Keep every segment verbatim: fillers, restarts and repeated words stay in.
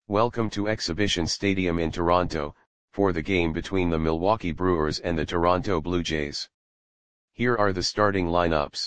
Welcome to Exhibition Stadium in Toronto, for the game between the Milwaukee Brewers and the Toronto Blue Jays. Here are the starting lineups.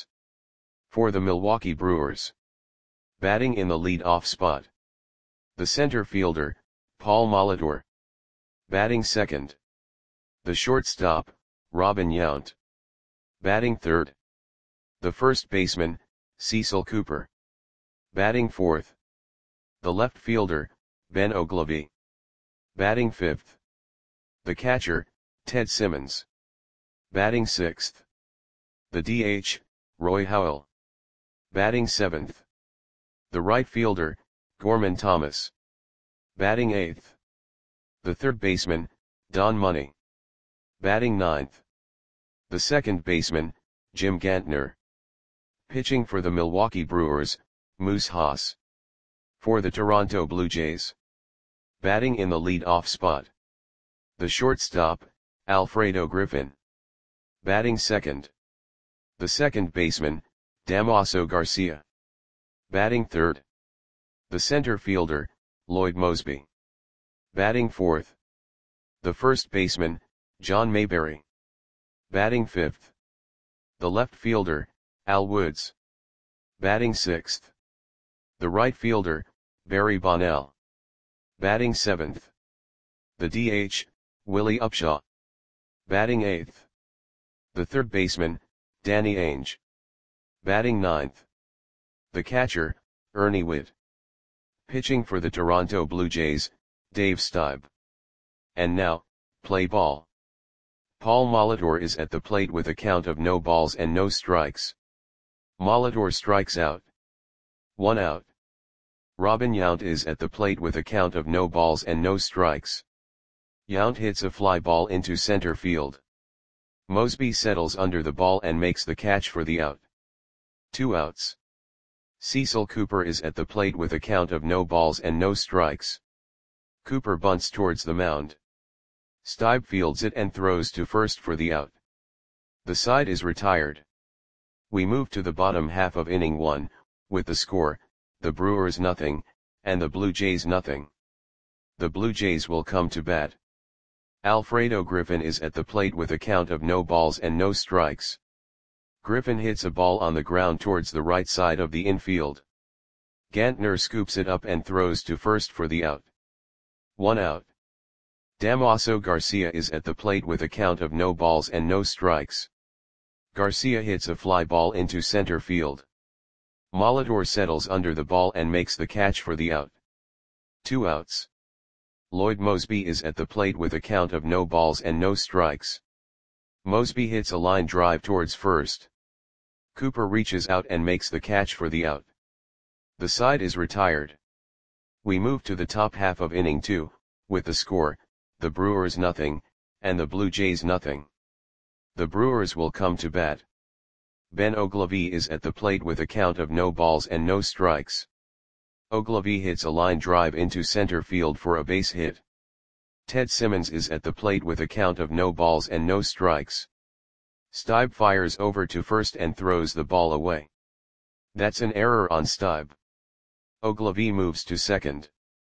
For the Milwaukee Brewers. Batting in the lead-off spot. The center fielder, Paul Molitor. Batting second. The shortstop, Robin Yount. Batting third. The first baseman, Cecil Cooper. Batting fourth. The left fielder, Ben Oglivie. Batting fifth. The catcher, Ted Simmons. Batting sixth. The D H, Roy Howell. Batting seventh. The right fielder, Gorman Thomas. Batting eighth. The third baseman, Don Money. Batting ninth. The second baseman, Jim Gantner. Pitching for the Milwaukee Brewers, Moose Haas. For the Toronto Blue Jays. Batting in the lead-off spot. The shortstop, Alfredo Griffin. Batting second. The second baseman, Damaso Garcia. Batting third. The center fielder, Lloyd Moseby. Batting fourth. The first baseman, John Mayberry. Batting fifth. The left fielder, Al Woods. Batting sixth. The right fielder, Barry Bonnell. Batting seventh. The D H, Willie Upshaw. Batting eighth. The third baseman, Danny Ainge. Batting ninth. The catcher, Ernie Whitt. Pitching for the Toronto Blue Jays, Dave Stieb. And now, play ball. Paul Molitor is at the plate with a count of no balls and no strikes. Molitor strikes out. One out. Robin Yount is at the plate with a count of no balls and no strikes. Yount hits a fly ball into center field. Moseby settles under the ball and makes the catch for the out. Two outs. Cecil Cooper is at the plate with a count of no balls and no strikes. Cooper bunts towards the mound. Stieb fields it and throws to first for the out. The side is retired. We move to the bottom half of inning one, with the score, the Brewers nothing, and the Blue Jays nothing. The Blue Jays will come to bat. Alfredo Griffin is at the plate with a count of no balls and no strikes. Griffin hits a ball on the ground towards the right side of the infield. Gantner scoops it up and throws to first for the out. One out. Damaso Garcia is at the plate with a count of no balls and no strikes. Garcia hits a fly ball into center field. Molitor settles under the ball and makes the catch for the out. Two outs. Lloyd Moseby is at the plate with a count of no balls and no strikes. Moseby hits a line drive towards first. Cooper reaches out and makes the catch for the out. The side is retired. We move to the top half of inning two, with the score, the Brewers nothing, and the Blue Jays nothing. The Brewers will come to bat. Ben Oglivie is at the plate with a count of no balls and no strikes. Oglivie hits a line drive into center field for a base hit. Ted Simmons is at the plate with a count of no balls and no strikes. Stieb fires over to first and throws the ball away. That's an error on Stieb. Oglivie moves to second.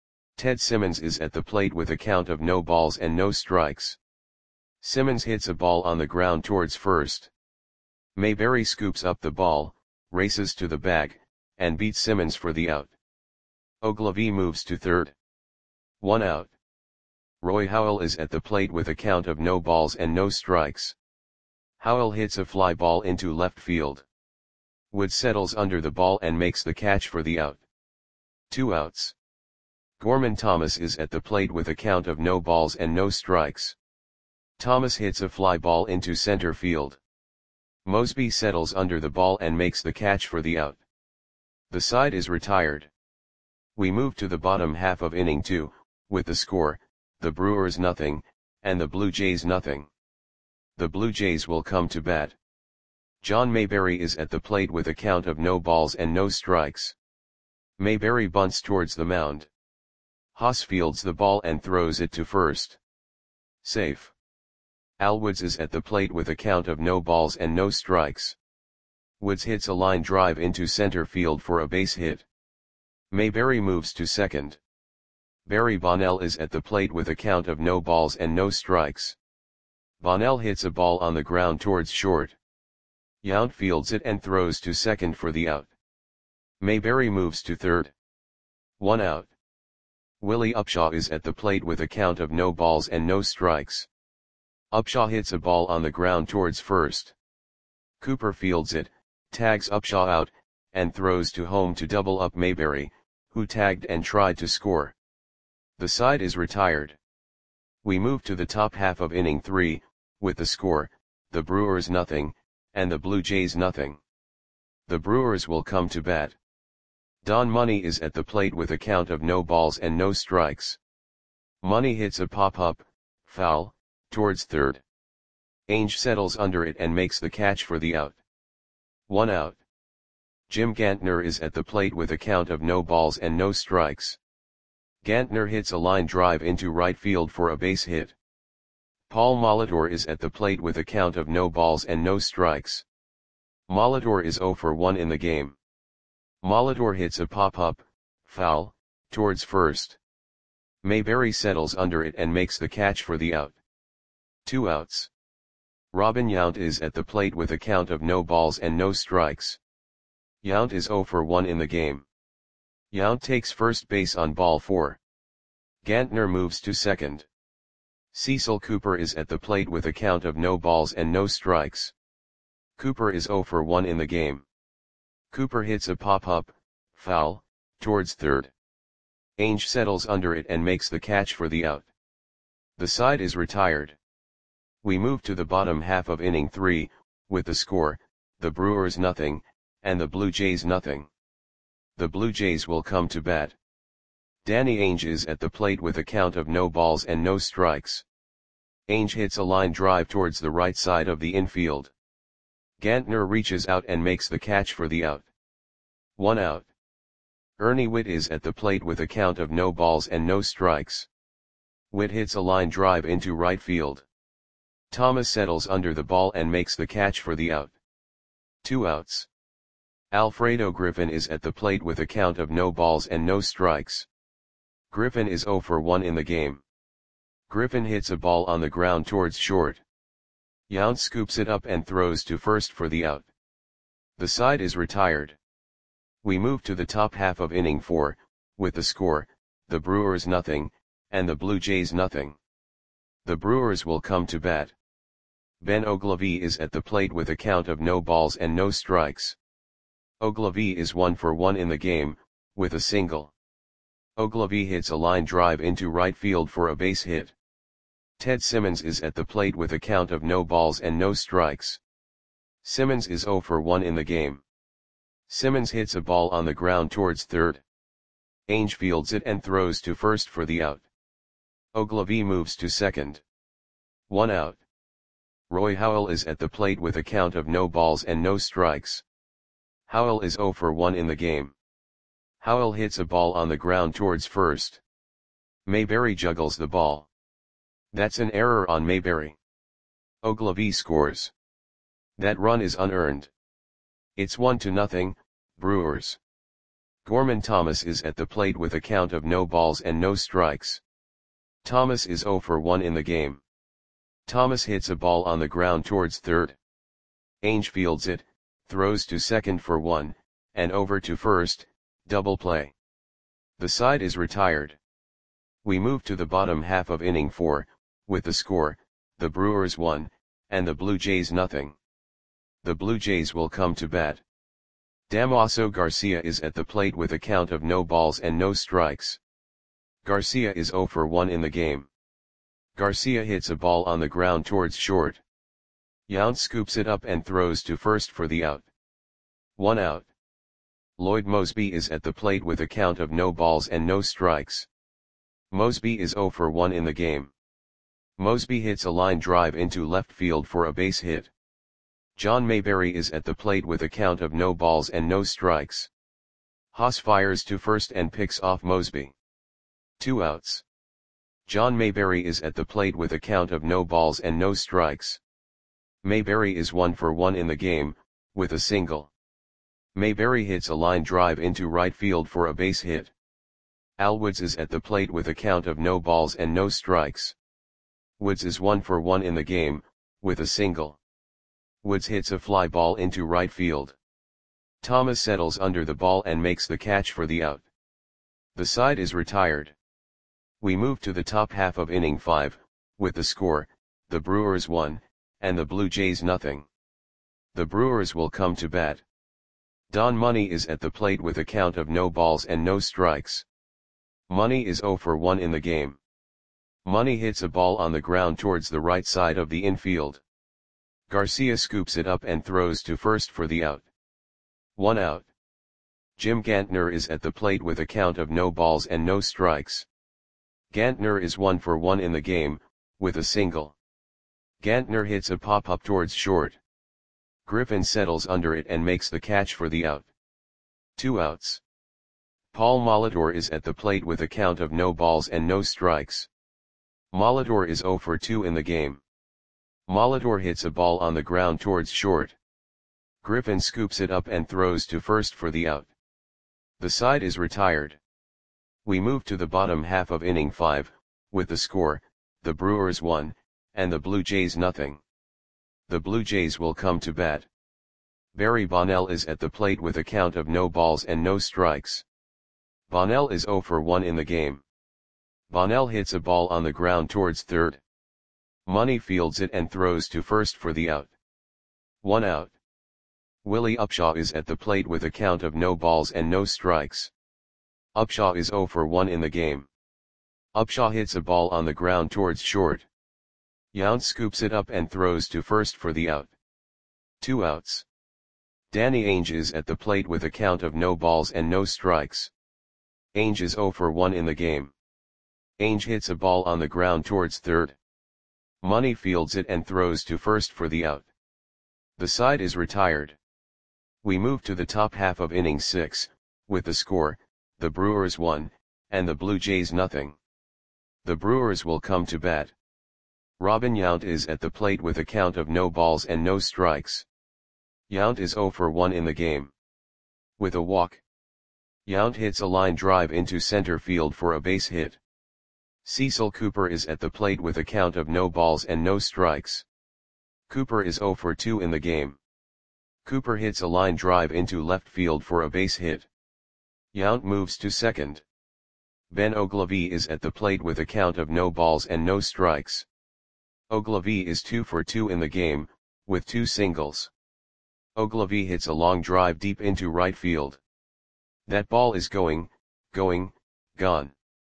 Ted Simmons is at the plate with a count of no balls and no strikes. Simmons hits a ball on the ground towards first. Mayberry scoops up the ball, races to the bag, and beats Simmons for the out. Oglivie moves to third. One out. Roy Howell is at the plate with a count of no balls and no strikes. Howell hits a fly ball into left field. Wood settles under the ball and makes the catch for the out. Two outs. Gorman Thomas is at the plate with a count of no balls and no strikes. Thomas hits a fly ball into center field. Moseby settles under the ball and makes the catch for the out. The side is retired. We move to the bottom half of inning two, with the score, the Brewers nothing, and the Blue Jays nothing. The Blue Jays will come to bat. John Mayberry is at the plate with a count of no balls and no strikes. Mayberry bunts towards the mound. Haas fields the ball and throws it to first. Safe. Al Woods is at the plate with a count of no balls and no strikes. Woods hits a line drive into center field for a base hit. Mayberry moves to second. Barry Bonnell is at the plate with a count of no balls and no strikes. Bonnell hits a ball on the ground towards short. Yount fields it and throws to second for the out. Mayberry moves to third. One out. Willie Upshaw is at the plate with a count of no balls and no strikes. Upshaw hits a ball on the ground towards first. Cooper fields it, tags Upshaw out, and throws to home to double up Mayberry, who tagged and tried to score. The side is retired. We move to the top half of inning three, with the score, the Brewers nothing, and the Blue Jays nothing. The Brewers will come to bat. Don Money is at the plate with a count of no balls and no strikes. Money hits a pop-up, foul, towards third. Ainge settles under it and makes the catch for the out. One out. Jim Gantner is at the plate with a count of no balls and no strikes. Gantner hits a line drive into right field for a base hit. Paul Molitor is at the plate with a count of no balls and no strikes. Molitor is zero for one in the game. Molitor hits a pop-up, foul, towards first. Mayberry settles under it and makes the catch for the out. Two outs. Robin Yount is at the plate with a count of no balls and no strikes. Yount is zero for one in the game. Yount takes first base on ball four. Gantner moves to second. Cecil Cooper is at the plate with a count of no balls and no strikes. Cooper is zero for one in the game. Cooper hits a pop-up, foul, towards third. Ainge settles under it and makes the catch for the out. The side is retired. We move to the bottom half of inning three, with the score, the Brewers nothing, and the Blue Jays nothing. The Blue Jays will come to bat. Danny Ainge is at the plate with a count of no balls and no strikes. Ainge hits a line drive towards the right side of the infield. Gantner reaches out and makes the catch for the out. One out. Ernie Whitt is at the plate with a count of no balls and no strikes. Whitt hits a line drive into right field. Thomas settles under the ball and makes the catch for the out. Two outs. Alfredo Griffin is at the plate with a count of no balls and no strikes. Griffin is zero for one in the game. Griffin hits a ball on the ground towards short. Yount scoops it up and throws to first for the out. The side is retired. We move to the top half of inning four, with the score, the Brewers nothing, and the Blue Jays nothing. The Brewers will come to bat. Ben Oglivie is at the plate with a count of no balls and no strikes. Oglivie is one for one in the game, with a single. Oglivie hits a line drive into right field for a base hit. Ted Simmons is at the plate with a count of no balls and no strikes. Simmons is zero for one in the game. Simmons hits a ball on the ground towards third. Ainge fields it and throws to first for the out. Oglivie moves to second. One out. Roy Howell is at the plate with a count of no balls and no strikes. Howell is zero for one in the game. Howell hits a ball on the ground towards first. Mayberry juggles the ball. That's an error on Mayberry. Oglivie scores. That run is unearned. It's one to nothing, Brewers. Gorman Thomas is at the plate with a count of no balls and no strikes. Thomas is zero for one in the game. Thomas hits a ball on the ground towards third. Ainge fields it, throws to second for one, and over to first, double play. The side is retired. We move to the bottom half of inning four, with the score, the Brewers one, and the Blue Jays nothing. The Blue Jays will come to bat. Damaso Garcia is at the plate with a count of no balls and no strikes. Garcia is zero for one in the game. Garcia hits a ball on the ground towards short. Yount scoops it up and throws to first for the out. One out. Lloyd Moseby is at the plate with a count of no balls and no strikes. Moseby is zero for one in the game. Moseby hits a line drive into left field for a base hit. John Mayberry is at the plate with a count of no balls and no strikes. Haas fires to first and picks off Moseby. Two outs. John Mayberry is at the plate with a count of no balls and no strikes. Mayberry is one for one in the game, with a single. Mayberry hits a line drive into right field for a base hit. Al Woods is at the plate with a count of no balls and no strikes. Woods is one for one in the game, with a single. Woods hits a fly ball into right field. Thomas settles under the ball and makes the catch for the out. The side is retired. We move to the top half of inning five, with the score, the Brewers one, and the Blue Jays nothing. The Brewers will come to bat. Don Money is at the plate with a count of no balls and no strikes. Money is zero for one in the game. Money hits a ball on the ground towards the right side of the infield. Garcia scoops it up and throws to first for the out. One out. Jim Gantner is at the plate with a count of no balls and no strikes. Gantner is one for one in the game, with a single. Gantner hits a pop-up towards short. Griffin settles under it and makes the catch for the out. Two outs. Paul Molitor is at the plate with a count of no balls and no strikes. Molitor is zero for two in the game. Molitor hits a ball on the ground towards short. Griffin scoops it up and throws to first for the out. The side is retired. We move to the bottom half of inning five, with the score, the Brewers one, and the Blue Jays nothing. The Blue Jays will come to bat. Barry Bonnell is at the plate with a count of no balls and no strikes. Bonnell is zero for one in the game. Bonnell hits a ball on the ground towards third. Money fields it and throws to first for the out. One out. Willie Upshaw is at the plate with a count of no balls and no strikes. Upshaw is zero for one in the game. Upshaw hits a ball on the ground towards short. Yount scoops it up and throws to first for the out. Two outs. Danny Ainge is at the plate with a count of no balls and no strikes. Ainge is zero for one in the game. Ainge hits a ball on the ground towards third. Money fields it and throws to first for the out. The side is retired. We move to the top half of inning six, with the score, the Brewers one, and the Blue Jays nothing. The Brewers will come to bat. Robin Yount is at the plate with a count of no balls and no strikes. Yount is zero for one in the game. With a walk. Yount hits a line drive into center field for a base hit. Cecil Cooper is at the plate with a count of no balls and no strikes. Cooper is zero for two in the game. Cooper hits a line drive into left field for a base hit. Yount moves to second. Ben Oglivie is at the plate with a count of no balls and no strikes. Oglivie is two for two in the game, with two singles. Oglivie hits a long drive deep into right field. That ball is going, going, gone.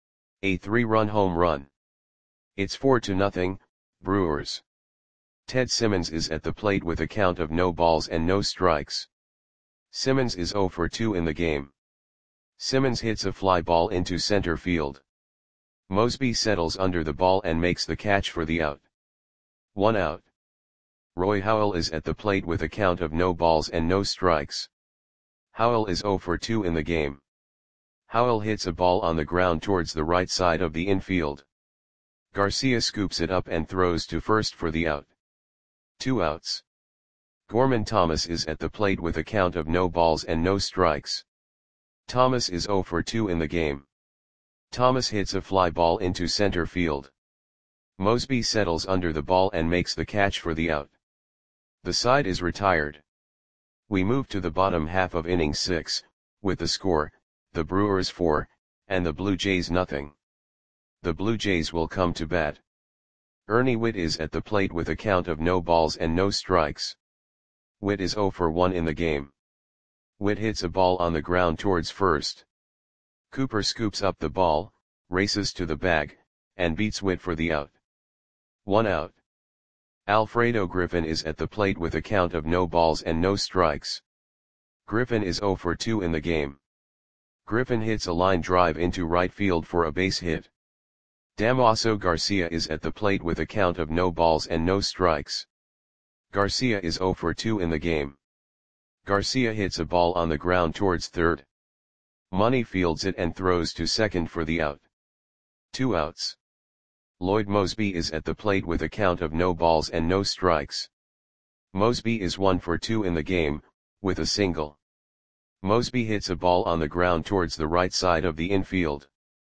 A three-run home run. It's four to nothing, Brewers. Ted Simmons is at the plate with a count of no balls and no strikes. Simmons is zero for two in the game. Simmons hits a fly ball into center field. Mosby settles under the ball and makes the catch for the out. One out. Roy Howell is at the plate with a count of no balls and no strikes. Howell is zero for two in the game. Howell hits a ball on the ground towards the right side of the infield. Garcia scoops it up and throws to first for the out. Two outs. Gorman Thomas is at the plate with a count of no balls and no strikes. Thomas is zero for two in the game. Thomas hits a fly ball into center field. Mosby settles under the ball and makes the catch for the out. The side is retired. We move to the bottom half of inning six, with the score, the Brewers four, and the Blue Jays nothing. The Blue Jays will come to bat. Ernie Whitt is at the plate with a count of no balls and no strikes. Whitt is zero for one in the game. Whitt hits a ball on the ground towards first. Cooper scoops up the ball, races to the bag, and beats Whitt for the out. One out. Alfredo Griffin is at the plate with a count of no balls and no strikes. Griffin is zero for two in the game. Griffin hits a line drive into right field for a base hit. Damaso Garcia is at the plate with a count of no balls and no strikes. Garcia is zero for two in the game. Garcia hits a ball on the ground towards third. Money fields it and throws to second for the out. Two outs. Lloyd Mosby is at the plate with a count of no balls and no strikes. Mosby is one for two in the game, with a single. Mosby hits a ball on the ground towards the right side of the infield.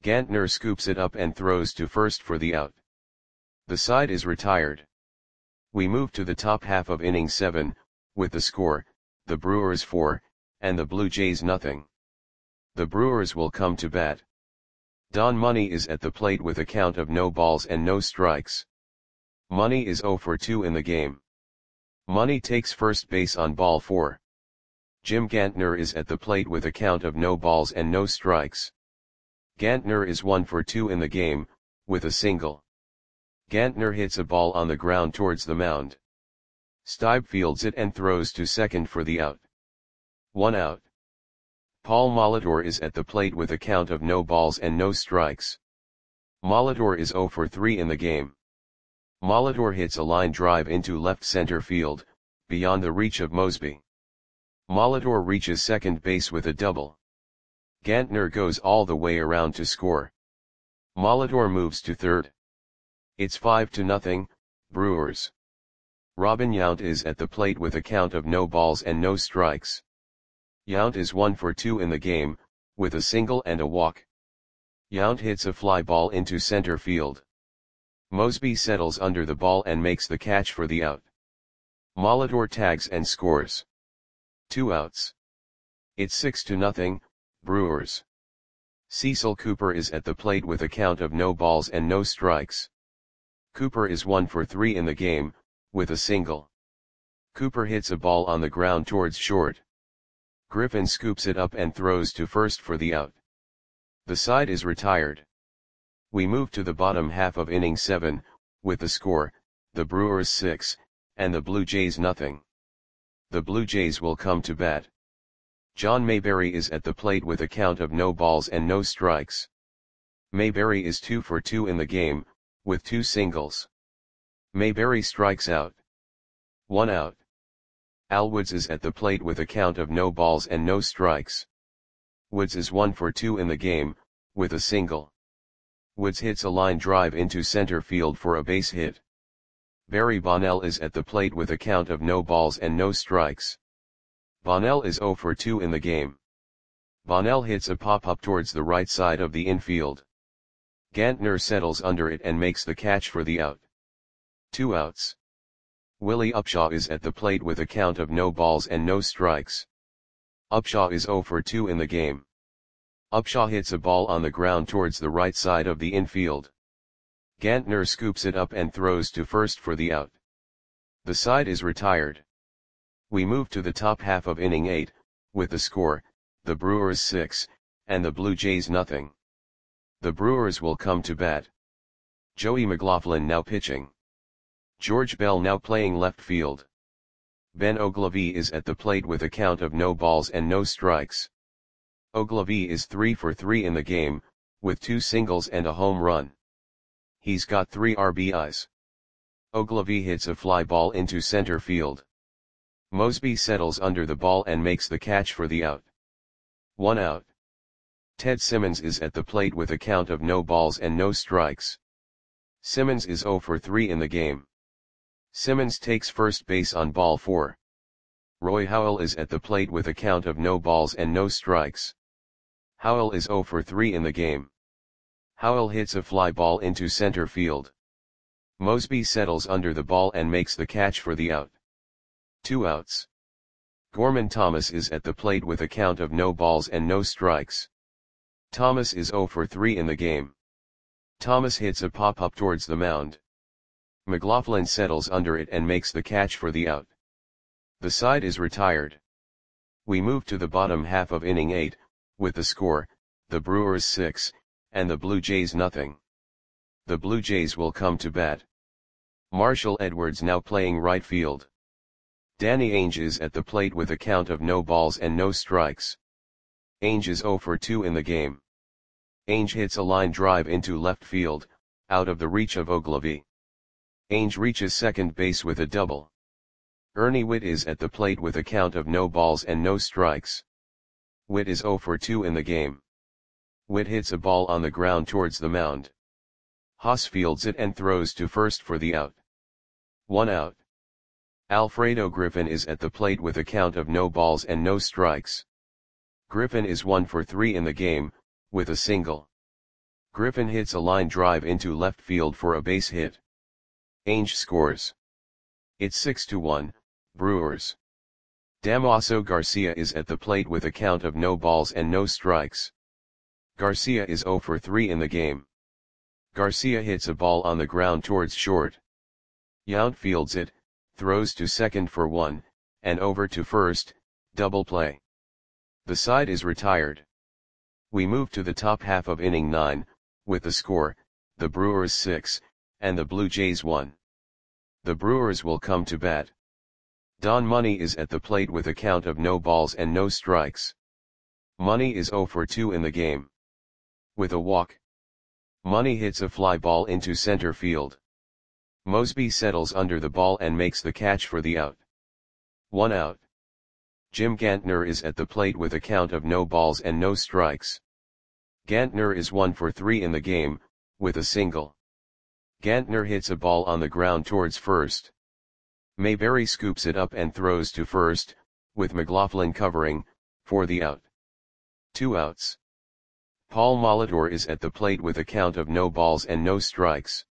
Gantner scoops it up and throws to first for the out. The side is retired. We move to the top half of inning seven, with the score, the Brewers four, and the Blue Jays nothing. The Brewers will come to bat. Don Money is at the plate with a count of no balls and no strikes. Money is oh for two in the game. Money takes first base on ball four. Jim Gantner is at the plate with a count of no balls and no strikes. Gantner is one for two in the game, with a single. Gantner hits a ball on the ground towards the mound. Stibe fields it and throws to second for the out. One out. Paul Molitor is at the plate with a count of no balls and no strikes. Molitor is oh for three in the game. Molitor hits a line drive into left center field, beyond the reach of Mosby. Molitor reaches second base with a double. Gantner goes all the way around to score. Molitor moves to third. It's five to nothing, Brewers. Robin Yount is at the plate with a count of no balls and no strikes. Yount is one for two in the game, with a single and a walk. Yount hits a fly ball into center field. Mosby settles under the ball and makes the catch for the out. Molitor tags and scores. Two outs. It's six to nothing, Brewers. Cecil Cooper is at the plate with a count of no balls and no strikes. Cooper is one for three in the game, with a single. Cooper hits a ball on the ground towards short. Griffin scoops it up and throws to first for the out. The side is retired. We move to the bottom half of inning seven, with the score, the Brewers six, and the Blue Jays nothing. The Blue Jays will come to bat. John Mayberry is at the plate with a count of no balls and no strikes. Mayberry is two for two in the game, with two singles. Mayberry strikes out. One out. Al Woods is at the plate with a count of no balls and no strikes. Woods is one for two in the game, with a single. Woods hits a line drive into center field for a base hit. Barry Bonnell is at the plate with a count of no balls and no strikes. Bonnell is oh for two in the game. Bonnell hits a pop-up towards the right side of the infield. Gantner settles under it and makes the catch for the out. Two outs. Willie Upshaw is at the plate with a count of no balls and no strikes. Upshaw is oh for two in the game. Upshaw hits a ball on the ground towards the right side of the infield. Gantner scoops it up and throws to first for the out. The side is retired. We move to the top half of inning eight, with the score, the Brewers six, and the Blue Jays nothing. The Brewers will come to bat. Joey McLaughlin now pitching. George Bell now playing left field. Ben Ogilvie is at the plate with a count of no balls and no strikes. Ogilvie is three for three in the game, with two singles and a home run. He's got three R B Is. Ogilvie hits a fly ball into center field. Mosby settles under the ball and makes the catch for the out. One out. Ted Simmons is at the plate with a count of no balls and no strikes. Simmons is oh for three in the game. Simmons takes first base on ball four. Roy Howell is at the plate with a count of no balls and no strikes. Howell is oh for three in the game. Howell hits a fly ball into center field. Mosby settles under the ball and makes the catch for the out. Two outs. Gorman Thomas is at the plate with a count of no balls and no strikes. Thomas is oh for three in the game. Thomas hits a pop-up towards the mound. McLaughlin settles under it and makes the catch for the out. The side is retired. We move to the bottom half of inning eight, with the score, the Brewers six, and the Blue Jays nothing. The Blue Jays will come to bat. Marshall Edwards now playing right field. Danny Ainge is at the plate with a count of no balls and no strikes. Ainge is oh for two in the game. Ainge hits a line drive into left field, out of the reach of Ogilvie. Ainge reaches second base with a double. Ernie Whitt is at the plate with a count of no balls and no strikes. Whitt is oh for two in the game. Whitt hits a ball on the ground towards the mound. Haas fields it and throws to first for the out. One out. Alfredo Griffin is at the plate with a count of no balls and no strikes. Griffin is one for three in the game, with a single. Griffin hits a line drive into left field for a base hit. Ainge scores. It's six to one, Brewers. Damaso Garcia is at the plate with a count of no balls and no strikes. Garcia is zero for three in the game. Garcia hits a ball on the ground towards short. Yount fields it, throws to second for one, and over to first, double play. The side is retired. We move to the top half of inning nine, with the score, the Brewers six, and the Blue Jays one. The Brewers will come to bat. Don Money is at the plate with a count of no balls and no strikes. Money is zero for two in the game. With a walk. Money hits a fly ball into center field. Mosby settles under the ball and makes the catch for the out. One out. Jim Gantner is at the plate with a count of no balls and no strikes. Gantner is one for three in the game, with a single. Gantner hits a ball on the ground towards first. Mayberry scoops it up and throws to first, with McLaughlin covering, for the out. Two outs. Paul Molitor is at the plate with a count of no balls and no strikes.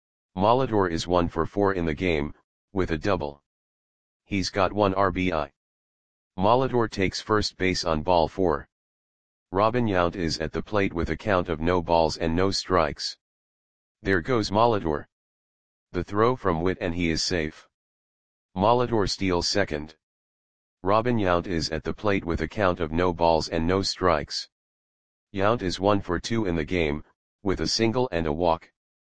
Molitor is one for four in the game, with a double. He's got one R B I. Molitor takes first base on ball four. Robin Yount is at the plate with a count of no balls and no strikes. There goes Molitor. The throw from Witt and he is safe. Molitor steals second. Robin Yount is at the plate with a count of no balls and no strikes. Yount is one for two in the game, with a single and a walk.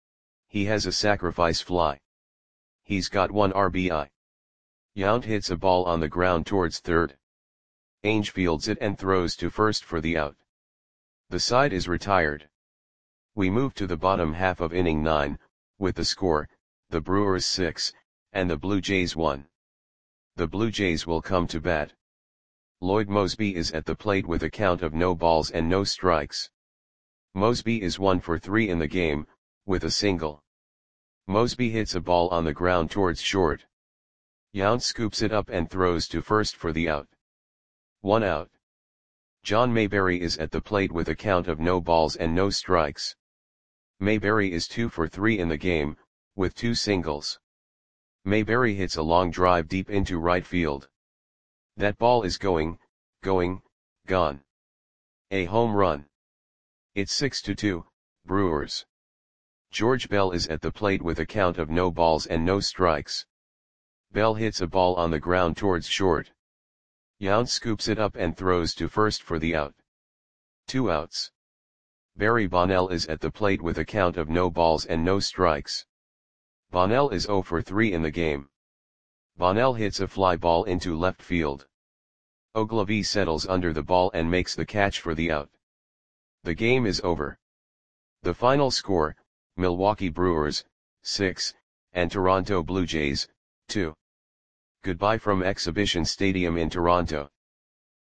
He has a sacrifice fly. He's got one R B I. Yount hits a ball on the ground towards third. Ainge fields it and throws to first for the out. The side is retired. We move to the bottom half of inning nine, with the score, the Brewers six, and the Blue Jays one. The Blue Jays will come to bat. Lloyd Mosby is at the plate with a count of no balls and no strikes. Mosby is one for three in the game, with a single. Mosby hits a ball on the ground towards short. Yount scoops it up and throws to first for the out. One out. John Mayberry is at the plate with a count of no balls and no strikes. Mayberry is two for three in the game, with two singles. Mayberry hits a long drive deep into right field. That ball is going, going, gone. A home run. It's six to two, Brewers. George Bell is at the plate with a count of no balls and no strikes. Bell hits a ball on the ground towards short. Yount scoops it up and throws to first for the out. Two outs. Barry Bonnell is at the plate with a count of no balls and no strikes. Bonnell is zero for three in the game. Bonnell hits a fly ball into left field. Ogilvie settles under the ball and makes the catch for the out. The game is over. The final score, Milwaukee Brewers, six, and Toronto Blue Jays, two. Goodbye from Exhibition Stadium in Toronto.